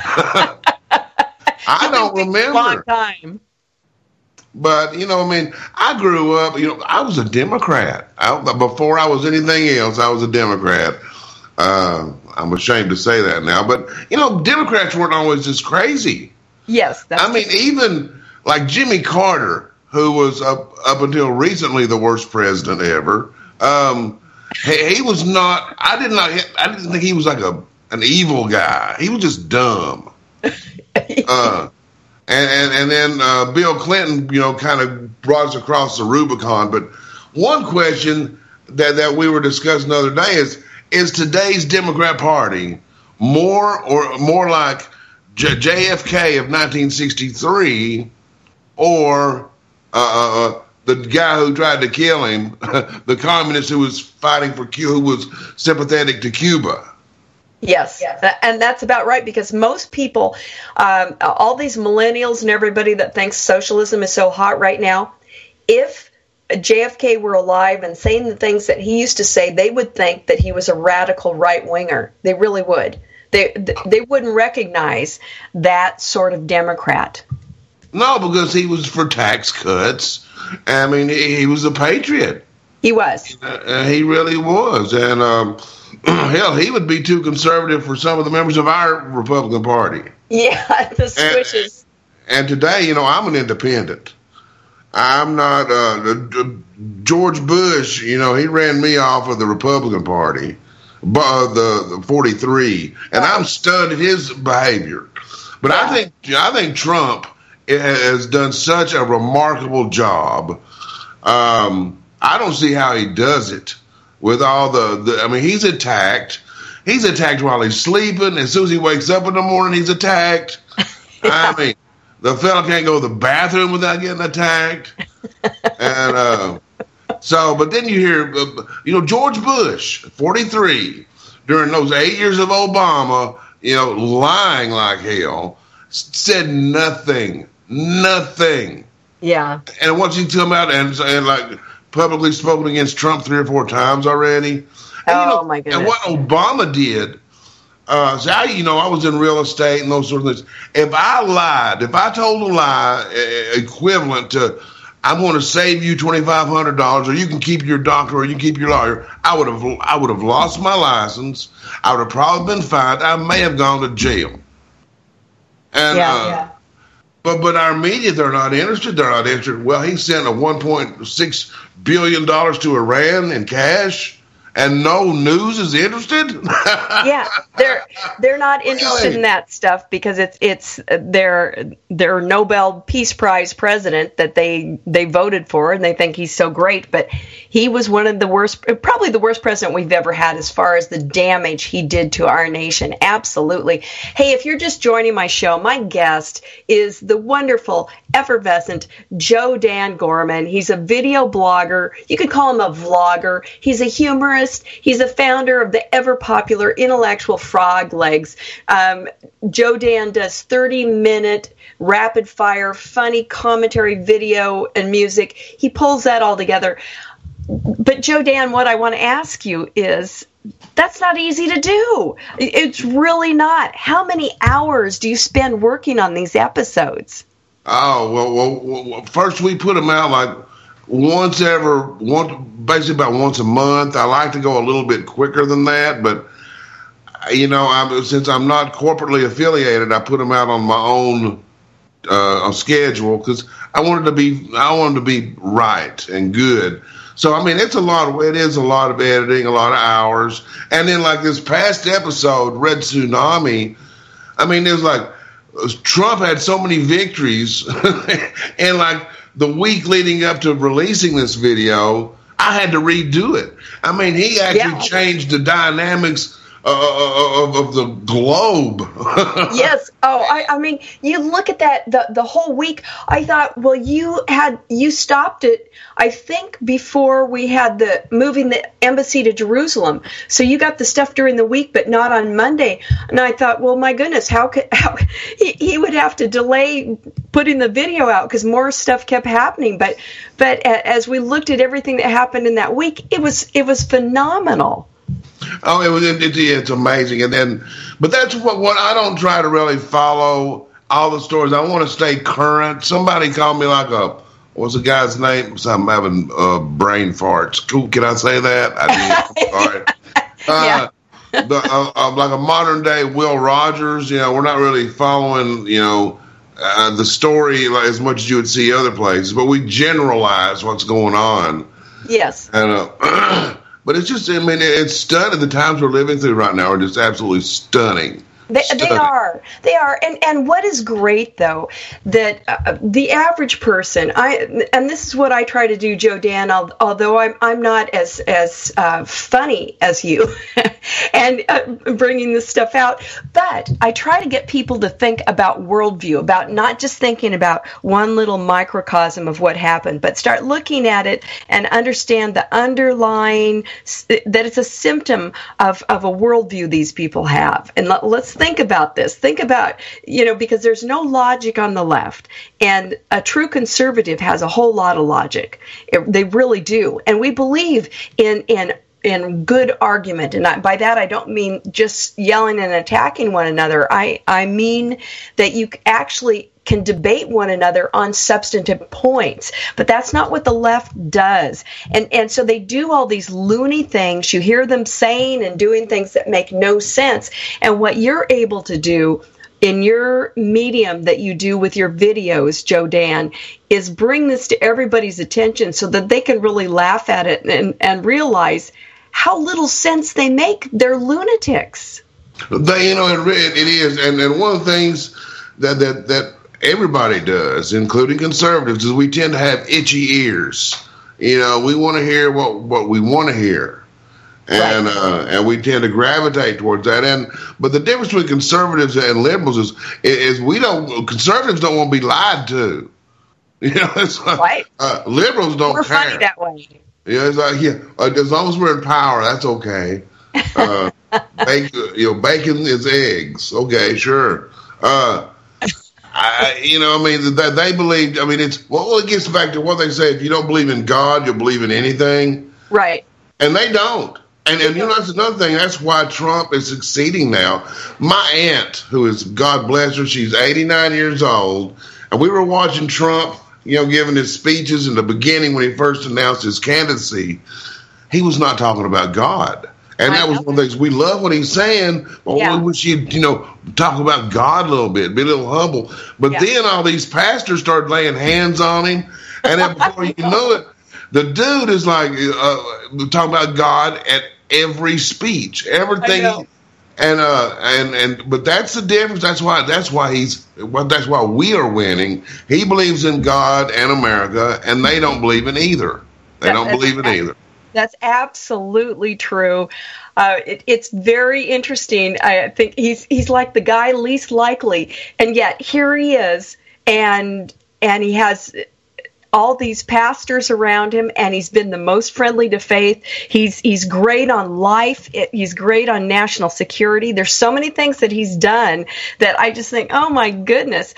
I don't remember. Long time. But, I grew up, I was a Democrat. Before I was anything else, I was a Democrat. I'm ashamed to say that now. But, Democrats weren't always just crazy. Yes. Even like Jimmy Carter, who was up until recently the worst president ever. He was not. I didn't think he was like an evil guy. He was just dumb. And then Bill Clinton, kind of brought us across the Rubicon. But one question that we were discussing the other day is today's Democrat Party more like JFK of 1963 or the guy who tried to kill him, the communist who was fighting for Cuba, who was sympathetic to Cuba? Yes, and that's about right, because most people, all these millennials and everybody that thinks socialism is so hot right now, if JFK were alive and saying the things that he used to say, they would think that he was a radical right-winger. They really would. They wouldn't recognize that sort of Democrat. No, because he was for tax cuts. I mean, he was a patriot. He was. He really was. And hell, he would be too conservative for some of the members of our Republican Party. Yeah, the squishes. And today, I'm an independent. I'm not George Bush. He ran me off of the Republican Party, the 43, and I'm stunned at his behavior. But I think Trump has done such a remarkable job. I don't see how he does it with all I mean, he's attacked. He's attacked while he's sleeping. As soon as he wakes up in the morning, he's attacked. I mean, the fella can't go to the bathroom without getting attacked. And but then you hear, George Bush, 43, during those 8 years of Obama, lying like hell, said nothing. Yeah. And once he come out and like publicly spoken against Trump 3 or 4 times already. And, my goodness. And what Obama did, I was in real estate and those sort of things. If I told a lie equivalent to, I'm going to save you $2,500, or you can keep your doctor, or you can keep your lawyer, I would have lost my license. I would have probably been fined. I may have gone to jail. And But our media, they're not interested. They're not interested. Well, he sent a $1.6 billion to Iran in cash, and no news is interested. Yeah, they're not interested in that stuff because it's their Nobel Peace Prize president that they voted for, and they think he's so great. But he was one of the worst, probably the worst president we've ever had as far as the damage he did to our nation. Absolutely. Hey, if you're just joining my show, my guest is the wonderful, effervescent Joe Dan Gorman. He's a video blogger. You could call him a vlogger. He's a humorist. He's a founder of the ever-popular Intellectual Frog Legs. Joe Dan does 30-minute rapid-fire, funny commentary, video, and music. He pulls that all together. But Joe Dan, what I want to ask you is, that's not easy to do. It's really not. How many hours do you spend working on these episodes? Oh, well, first we put them out like basically about once a month. I like to go a little bit quicker than that, but since I'm not corporately affiliated, I put them out on my own schedule because I wanted to be right and good. So I mean, it is a lot of editing, a lot of hours, and then like this past episode, Red Tsunami. I mean, it was like Trump had so many victories, and like the week leading up to releasing this video, I had to redo it. I mean, he actually changed the dynamics of the globe. Yes. I mean, you look at that, the whole week, I thought, well, you stopped it, I think, before we had moving the embassy to Jerusalem. So you got the stuff during the week, but not on Monday. And I thought, well, my goodness, how he would have to delay putting the video out because more stuff kept happening. But as we looked at everything that happened in that week, it was phenomenal. Oh, it's amazing. But that's what I don't try to really follow all the stories. I want to stay current. Somebody called me what's the guy's name? So I'm having brain farts. Cool. Can I say that? I did. Like a modern day Will Rogers. We're not really following, the story as much as you would see other places, but we generalize what's going on. Yes. And, but it's just, I mean, it's stunning. The times we're living through right now are just absolutely stunning. They are, and what is great though, that the average person, and this is what I try to do, Joe Dan, although I'm not as funny as you, and bringing this stuff out, but I try to get people to think about worldview, about not just thinking about one little microcosm of what happened, but start looking at it and understand the underlying, that it's a symptom of a worldview these people have, and let's think about this. Think about, because there's no logic on the left, and a true conservative has a whole lot of logic. They really do. And we believe in good argument. And by that, I don't mean just yelling and attacking one another. I mean that you actually can debate one another on substantive points, but that's not what the left does. And so they do all these loony things. You hear them saying and doing things that make no sense. And what you're able to do in your medium that you do with your videos, Joe Dan, is bring this to everybody's attention so that they can really laugh at it and realize how little sense they make. They're lunatics. It is. And one of the things that everybody does, including conservatives, is we tend to have itchy ears. We want to hear what we want to hear, and we tend to gravitate towards that. But the difference between conservatives and liberals is conservatives don't want to be lied to. It's like, liberals don't care. We're funny that way. Yeah, it's like as long as we're in power, that's okay. Bacon is eggs. Okay, sure. They believe. It gets back to what they say. If you don't believe in God, you'll believe in anything. Right. And they don't. And that's another thing. That's why Trump is succeeding now. My aunt, who is, God bless her, she's 89 years old, and we were watching Trump, giving his speeches in the beginning when he first announced his candidacy. He was not talking about God. And that was one of the things. We love what he's saying, but we wish he'd, talk about God a little bit, be a little humble. But then all these pastors started laying hands on him, and then before you know it, the dude is like talking about God at every speech, everything. But that's the difference. That's why we are winning. He believes in God and America, and they don't believe in either. They don't believe in either. That's absolutely true. It's very interesting. I think he's like the guy least likely, and yet here he is, and he has all these pastors around him, and he's been the most friendly to faith. He's great on life. He's great on national security. There's so many things that he's done that I just think, oh my goodness.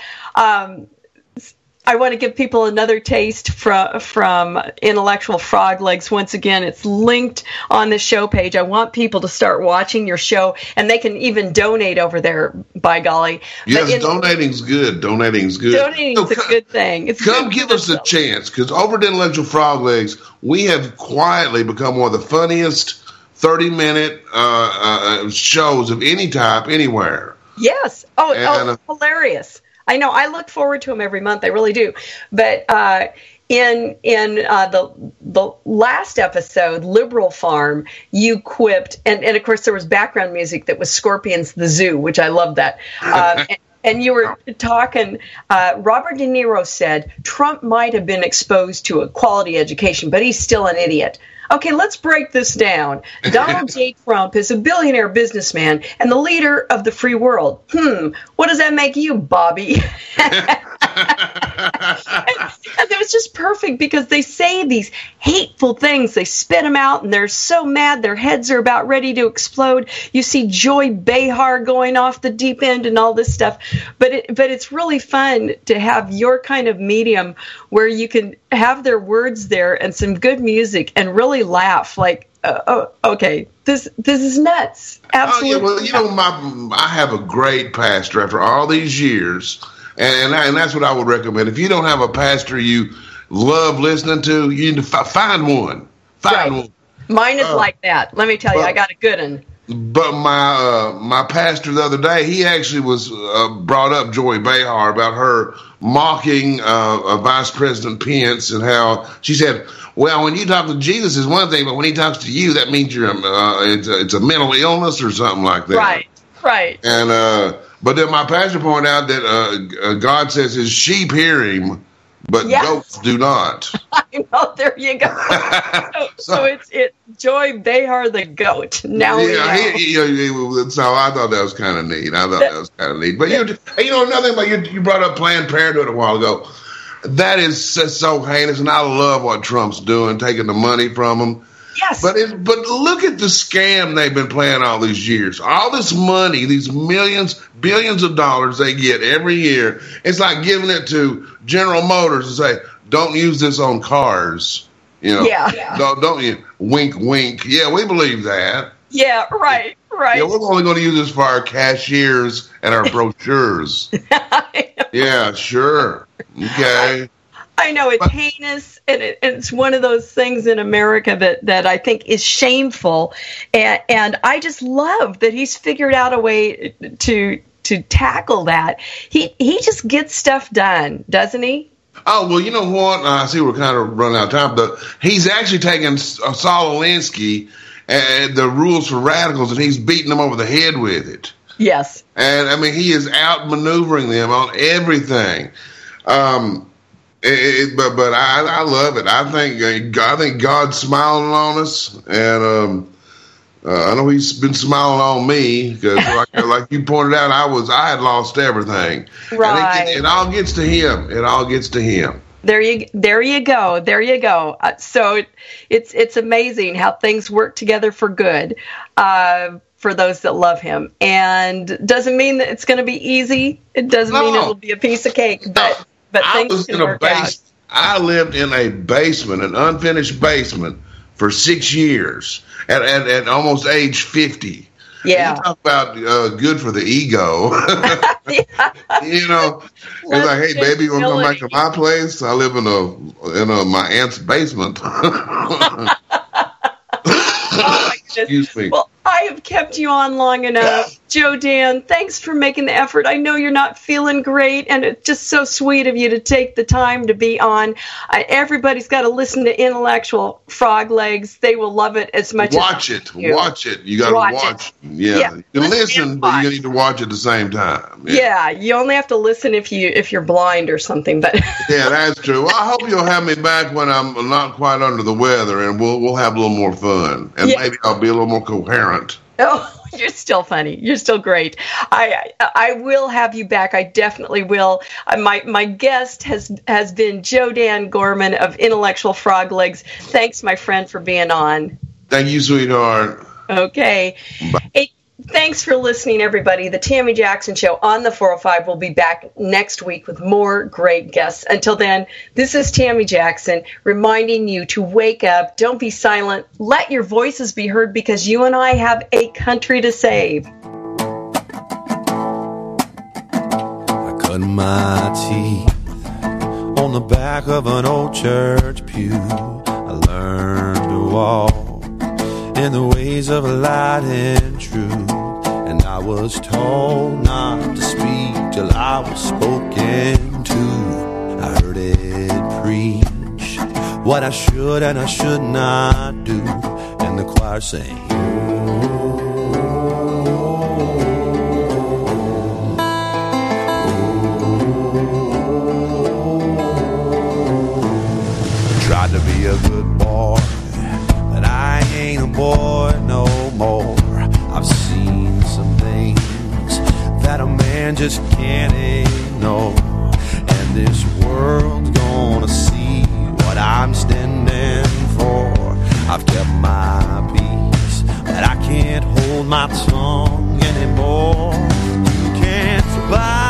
I want to give people another taste from Intellectual Frog Legs. Once again, it's linked on the show page. I want people to start watching your show, and they can even donate over there, by golly. Yes, donating's good. Donating's a good thing. Come give us a chance, because over at Intellectual Frog Legs, we have quietly become one of the funniest 30-minute shows of any type anywhere. Yes. Hilarious. I know. I look forward to them every month. I really do. But in the last episode, Liberal Farm, you quipped, and of course there was background music that was Scorpions the Zoo, which I love that. And you were talking, Robert De Niro said, Trump might have been exposed to a quality education, but he's still an idiot. Okay, let's break this down. Donald J. Trump is a billionaire businessman and the leader of the free world. What does that make you, Bobby? And it was just perfect because they say these hateful things. They spit them out, and they're so mad their heads are about ready to explode. You see Joy Behar going off the deep end and all this stuff. But it's really fun to have your kind of medium where you can have their words there and some good music and really laugh like, okay, this is nuts. Absolutely. I have a great pastor after all these years. And that's what I would recommend. If you don't have a pastor you love listening to, you need to find one. Find one. Mine is like that. Let me tell you, I got a good one. But my pastor the other day, he actually was brought up Joy Behar about her mocking Vice President Pence and how she said, well, when you talk to Jesus is one thing, but when he talks to you, that means you're it's a mental illness or something like that. Right. Right. And but then my pastor pointed out that God says his sheep hear him, but goats do not. I know. There you go. So it's Joy Behar the goat. Now we know. So I thought that was kind of neat. But you know, another thing about you brought up Planned Parenthood a while ago. That is so heinous, and I love what Trump's doing, taking the money from them. Yes. But look at the scam they've been playing all these years. All this money, these billions of dollars they get every year. It's like giving it to General Motors and say, "Don't use this on cars." You know, don't you? Wink, wink. Yeah, we believe that. Yeah, right. Yeah, we're only going to use this for our cashiers and our brochures. Yeah, sure. Okay. I know it's heinous, and it's one of those things in America that I think is shameful, and I just love that he's figured out a way to tackle that. He just gets stuff done, doesn't he? Oh, well, you know what? I see we're kind of running out of time, but he's actually taken Saul Alinsky and the rules for radicals, and he's beating them over the head with it. Yes. And, I mean, he is outmaneuvering them on everything. But I love it. I think God's smiling on us, and I know He's been smiling on me because, like you pointed out, I had lost everything. Right. And it all gets to Him. It all gets to Him. There you go. So it's amazing how things work together for good for those that love Him, and doesn't mean that it's going to be easy. It doesn't mean it'll be a piece of cake, but things can work out. I lived in a basement, an unfinished basement, for 6 years at almost age 50. Yeah. You talk about good for the ego. You know, it's like, hey, baby, you want to come back to my place? I live in my aunt's basement. Excuse me. Well, I have kept you on long enough. Joe Dan, thanks for making the effort. I know you're not feeling great, and it's just so sweet of you to take the time to be on. Everybody's got to listen to Intellectual Frog Legs. They will love it as much Watch as it. Watch it. You got to watch. Yeah. You can listen, but you need to watch at the same time. Yeah, you only have to listen if you're blind or something. But yeah, that's true. Well, I hope you'll have me back when I'm not quite under the weather, and we'll have a little more fun, and maybe I'll be a little more coherent. Oh, you're still funny. You're still great. I will have you back. I definitely will. My guest has been Joe Dan Gorman of Intellectual Frog Legs. Thanks, my friend, for being on. Thank you, sweetheart. Okay. Hey, thanks for listening, everybody. The Tammy Jackson Show on the 405 will be back next week with more great guests. Until then, this is Tammy Jackson reminding you to wake up, don't be silent, let your voices be heard, because you and I have a country to save. I cut my teeth on the back of an old church pew. I learned to walk in the ways of light and truth, and I was told not to speak till I was spoken to. I heard it preach what I should and I should not do, and the choir sang, tried to be a good boy, but I ain't a boy no more. I've seen some things that a man just can't ignore, and this world's gonna see what I'm standing for. I've kept my peace, but I can't hold my tongue anymore. You can't survive